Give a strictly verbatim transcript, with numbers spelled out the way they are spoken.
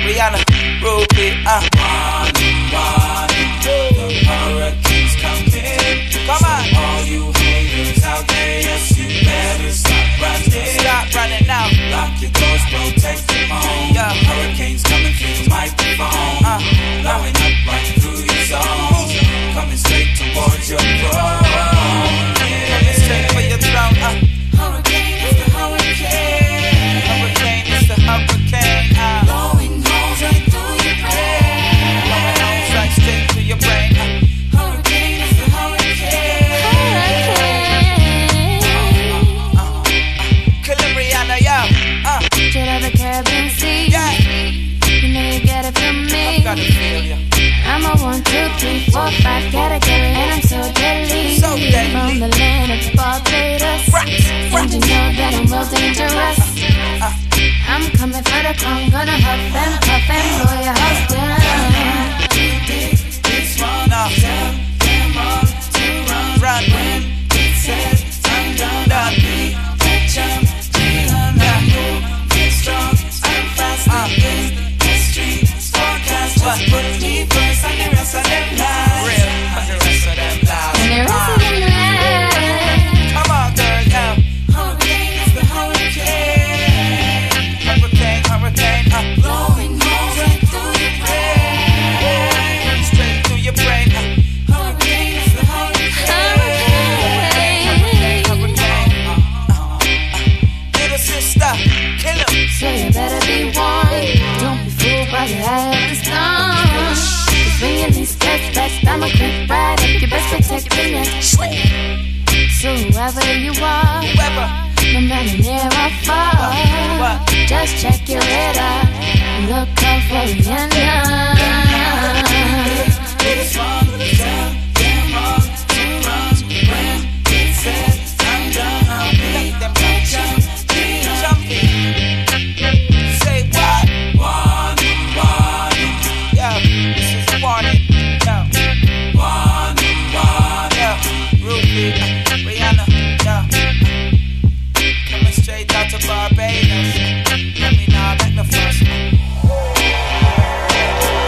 Rihanna, Ruby, uh. Warning, warning, the hurricanes coming. Come on. So all you haters out there, yes, you better stop running. Stop running now. Lock your doors, protect your home. Yeah. Hurricanes coming through the microphone. Uh. Blowing up right through your zone. Coming straight towards your throne. Yeah. Coming straight for your throne, uh. Hurricane is the hurricane. Hurricane is the hurricane, uh. Blowing holes right through your brain. Blowing holes right straight to your brain, uh. Hurricane is the hurricane. Uh, uh, Killer Rihanna, yo, uh. Straight out the Caribbean Sea. Yeah, You know you get it from me. gotta feel ya. I'm a one, two, three, four, five category, and I'm so deadly. So deadly. From the land of Barbados. Rock, rock. And you know that I'm well dangerous. Uh, I'm coming for the crown, gonna huff and puff and blow your house down. This one, no, tell them all to run. run, When it says I'm done, done. be the champion. I move, get strong, I'm fast. Uh. In the streets, forecast. What? Just put me first and the rest of them lies. Real, and the rest of them loud. And the rest of them lies. Come on, girl, yeah. Hurricane is the hurricane. Hurricane, hurricane, uh. Blowing holes right through your brain. Straight through your brain, uh. Hurricane is the hurricane. Hurricane, hurricane, uh, uh, uh. Little sister, kill him. So you better be warned. Don't be fooled by the eye of the storm. 'Cause when you least expect, I'm a quick ride up. You best protect your neck. So whoever you are, Whoever, no matter near or far, what? just check your radar. Look out for Rihanna.